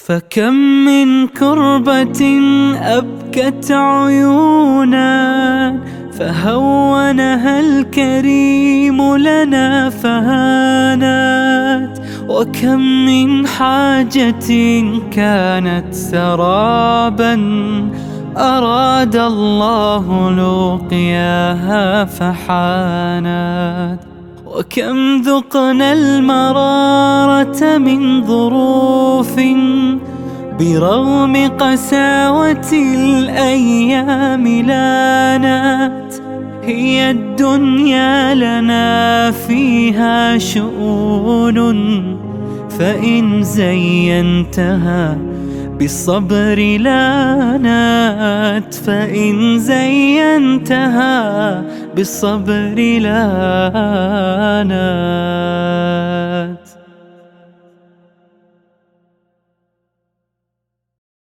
فكم من كربة أبكت عيونا فهونها الكريم لنا فهانت، وكم من حاجة كانت سرابا أراد الله لقياها فحانت، وكم ذقنا المرارة من ظروف برغم قساوة الأيام لانت. هي الدنيا لنا فيها شؤون، فإن زينتها بالصبر لانت، فإن زينتها بالصبر لانت.